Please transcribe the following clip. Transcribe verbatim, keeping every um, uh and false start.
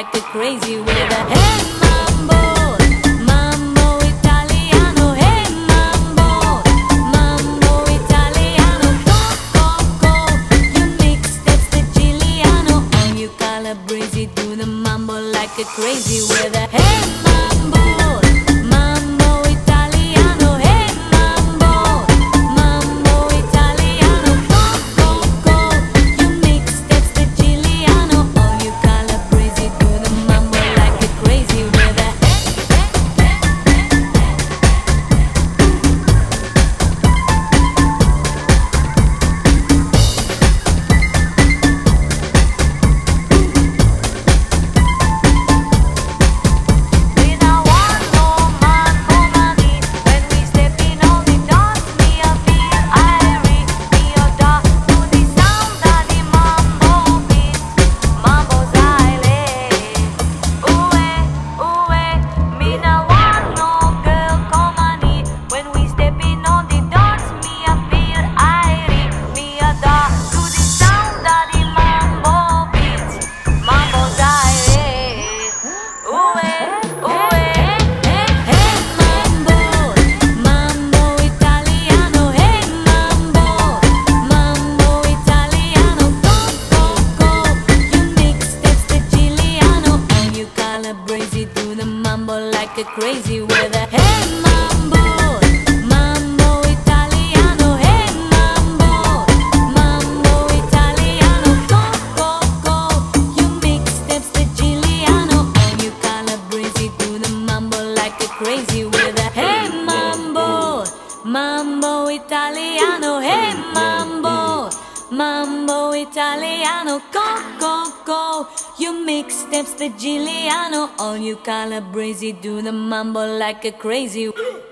like a crazy with a hey mambo, mambo italiano, hey mambo, mambo italiano, go go go, you mix steps the Giuliano, all you Calabrese do the mambo like a crazy with a hey mambo, mambo italiano, hey mambo, mambo italiano, go go go, you mix steps the Giuliano, all you Calabrese do the mambo like a crazy with a crazy with a hey mambo, mambo italiano, hey mambo, mambo italiano, go go go, you mix steps the Giuliano, all you Calabrese do the mambo like a crazy with a hey mambo, mambo italiano, hey mambo, mambo italiano, go go go, you mix steps the Giuliano, all you Calabrese do the mambo like a crazy.